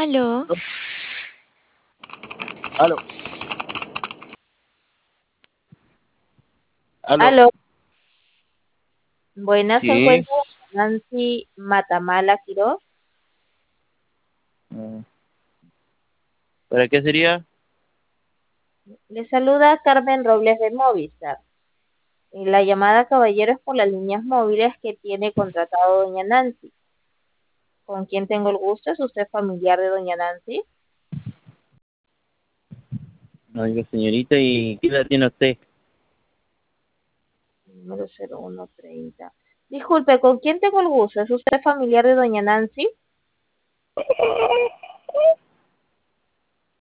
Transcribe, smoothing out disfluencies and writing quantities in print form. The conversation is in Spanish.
Aló. Aló. Aló. Aló, buenas, se Sí. encuentra Nancy Matamala Quiroz. Mm, ¿Para qué sería? Le saluda Carmen Robles de Movistar. Y la llamada, caballero, es por las líneas móviles que tiene contratado doña Nancy. ¿Con quién tengo el gusto? ¿Es usted familiar de doña Nancy? Oiga, señorita, ¿y qué edad tiene usted? Número 0130. Disculpe, ¿con quién tengo el gusto? ¿Es usted familiar de doña Nancy?